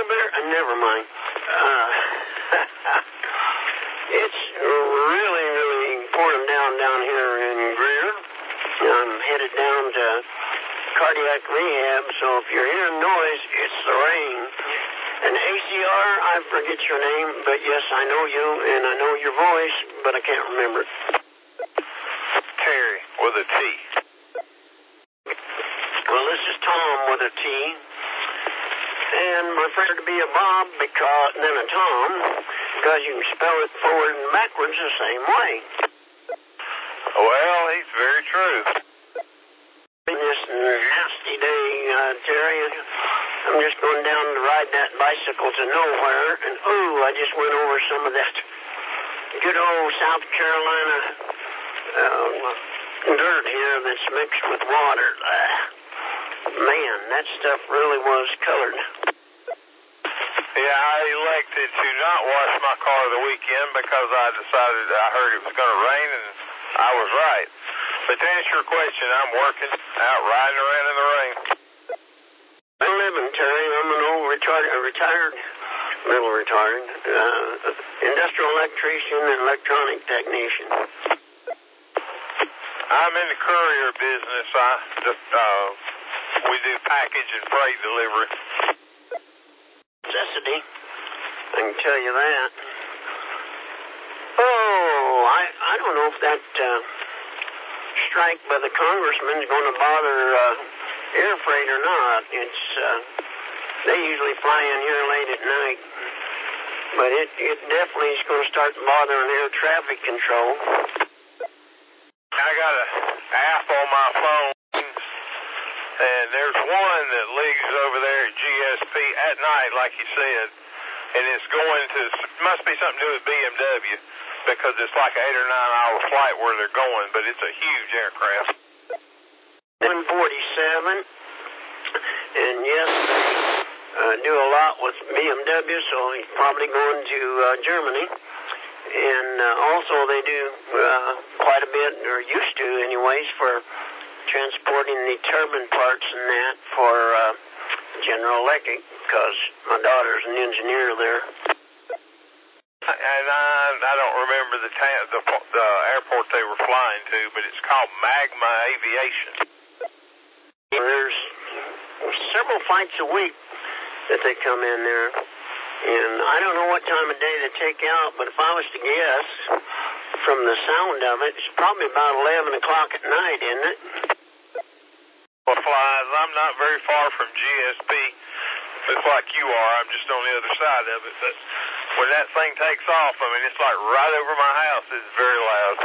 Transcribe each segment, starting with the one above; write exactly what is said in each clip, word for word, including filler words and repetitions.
better, uh, never mind. Uh, it's really, really pouring down down here in Greer. I'm headed down to cardiac rehab, so if you're hearing noise, it's the rain. And A C R, I forget your name, but yes, I know you, and I know your voice, but I can't remember it. Terry, with a T. Well, this is Tom with a T. And my friend to be a Bob, because, and then a Tom, because you can spell it forward and backwards the same way. Well, he's very true. This nasty day, uh, Terry, I'm just going down to ride that bicycle to nowhere, and ooh, I just went over some of that good old South Carolina um, dirt here that's mixed with water. Uh, man, that stuff really was colored. Yeah, I elected to not wash my car the weekend because I decided I heard it was going to rain, and I was right. But to answer your question, I'm working out riding around in the rain. I'm living, Terry. I'm an old retired, retired middle retired, uh, industrial electrician and electronic technician. I'm in the courier business. I just, uh, we do package and freight delivery. Necessity, I can tell you that. Oh, I I don't know if that uh, strike by the congressman is going to bother uh, air freight or not. It's uh, they usually fly in here late at night, but it it definitely is going to start bothering air traffic control. I got an app on my phone, and there's one that leaves over there at G S P at night, like you said, and it's going to, must be something to do with B M W, because it's like an eight or nine hour flight where they're going, but it's a huge aircraft. one forty-seven, and yes, they uh, do a lot with B M W, so he's probably going to uh, Germany. And uh, also they do uh, quite a bit, or used to anyways, for transporting the turbine parts and that for uh, General Electric, because my daughter's an engineer there. And I, I don't remember the, ta- the the airport they were flying to, but it's called Magma Aviation. There's several flights a week that they come in there. And I don't know what time of day they take out, but if I was to guess, from the sound of it, it's probably about eleven o'clock at night, isn't it? Well, flies, I'm not very far from G S P. It's like you are. I'm just on the other side of it. But when that thing takes off, I mean, it's like right over my house. It's very loud.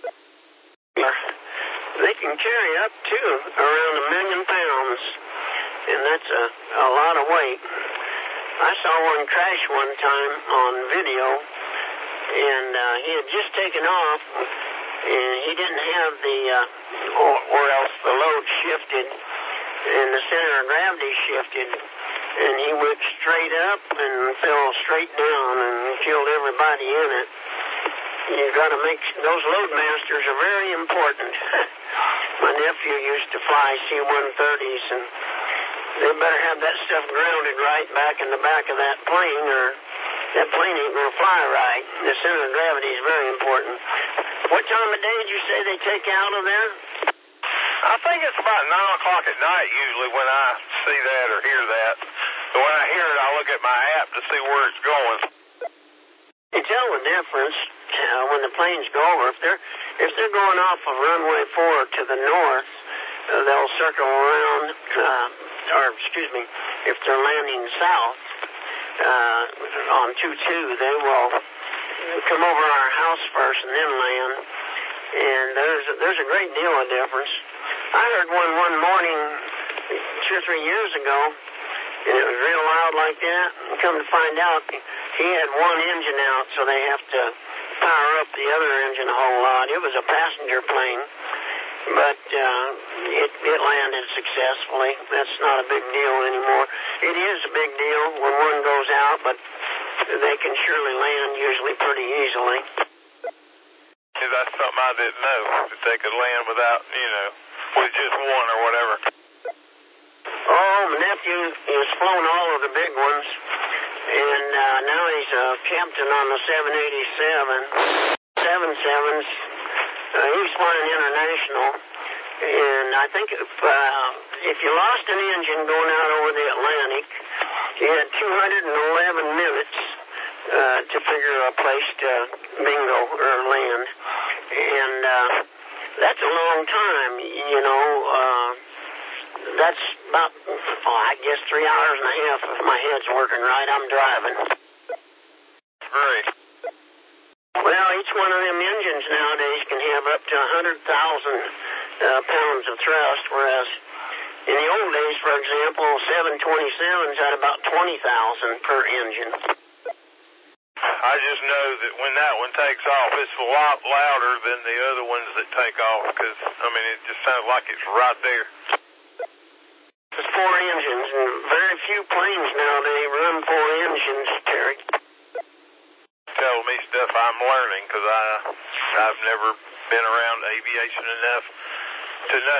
They can carry up to around a million pounds, and that's a, a lot of weight. I saw one crash one time on video, and uh, he had just taken off, and he didn't have the, uh, or, or else the load shifted, and the center of gravity shifted, and he went straight up and fell straight down and killed everybody in it. You got to make, those loadmasters are very important. My nephew used to fly C one thirties, and they better have that stuff grounded right back in the back of that plane, or that plane ain't going to fly right. The center of gravity is very important. What time of day did you say they take out of there? I think it's about nine o'clock at night usually when I see that or hear that. But when I hear it, I look at my app to see where it's going. You tell the difference uh, when the planes go over. If they're, if they're going off of runway four to the north, uh, they'll circle around, uh, or excuse me, if they're landing south uh, on two two, they will come over our house first and then land. And there's a, there's a great deal of difference. I heard one one morning two or three years ago, and it was real loud like that. And come to find out, he had one engine out, so they have to power up the other engine a whole lot. It was a passenger plane. But uh, it, it landed successfully. That's not a big deal anymore. It is a big deal when one goes out, but they can surely land usually pretty easily. Yeah, that's something I didn't know, that they could land without, you know, with just one or whatever. Oh, my nephew has flown all of the big ones. and uh, now he's a captain on the seven eighty-seven, seven sevens. Uh, he's flying international, and I think if, uh, if you lost an engine going out over the Atlantic, you had two hundred eleven minutes uh, to figure a place to bingo or land, and uh, that's a long time, you know. Uh, that's about, oh, I guess, three hours and a half if my head's working right. I'm driving. Great. Well, each one of them engines nowadays can have up to one hundred thousand uh, pounds of thrust, whereas in the old days, for example, seven twenty-sevens had about twenty thousand per engine. I just know that when that one takes off, it's a lot louder than the other ones that take off because, I mean, it just sounds like it's right there. There's four engines, and very few planes nowadays run four engines, Terry. Tell me stuff I'm learning because I, I've never been around aviation enough to know.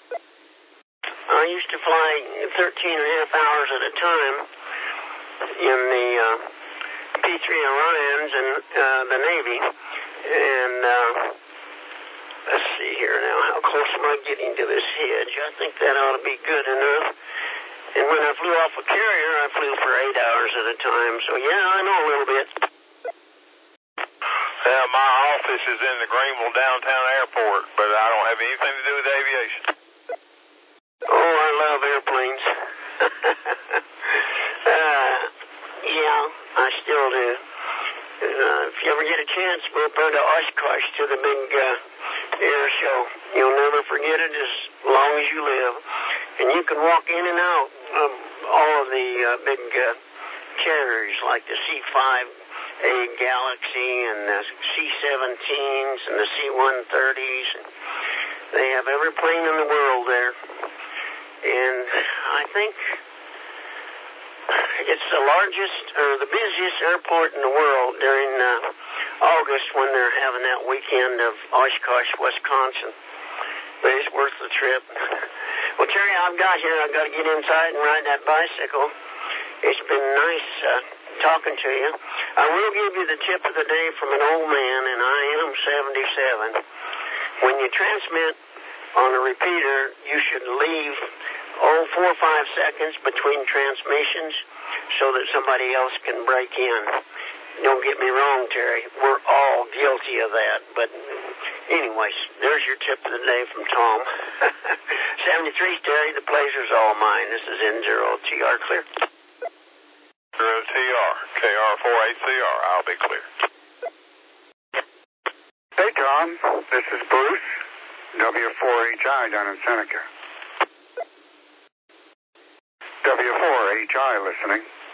I used to fly thirteen and a half hours at a time in the uh, P three Orions and uh, the Navy. And uh, let's see here now. How close am I getting to this hedge? I think that ought to be good enough. And when I flew off a carrier, I flew for eight hours at a time. So, yeah, I know a little bit. Yeah, my office is in the Greenville downtown airport, but I don't have anything to do with aviation. Oh, I love airplanes. uh, yeah, I still do. Uh, if you ever get a chance, go up there to Oshkosh to the big uh, air show. You'll never forget it as long as you live. And you can walk in and out of all of the uh, big uh, carriers like the C five A Galaxy and the C seventeens and the C one thirties. They have every plane in the world there. And I think it's the largest or the busiest airport in the world during uh, August when they're having that weekend of Oshkosh, Wisconsin. But it's worth the trip. Well, Terry, I've got here. I've got to get inside and ride that bicycle. It's been nice uh, talking to you. I will give you the tip of the day from an old man, and I am seventy-seven. When you transmit on a repeater, you should leave, oh, four or five seconds between transmissions so that somebody else can break in. Don't get me wrong, Terry. We're all guilty of that. But anyways, there's your tip of the day from Tom. seventy-three, Terry, the pleasure's all mine. This is N zero T R clear. zero T R, K R four eight C R, I'll be clear. Hey, Tom, this is Bruce, W four H I down in Seneca. W four H I listening.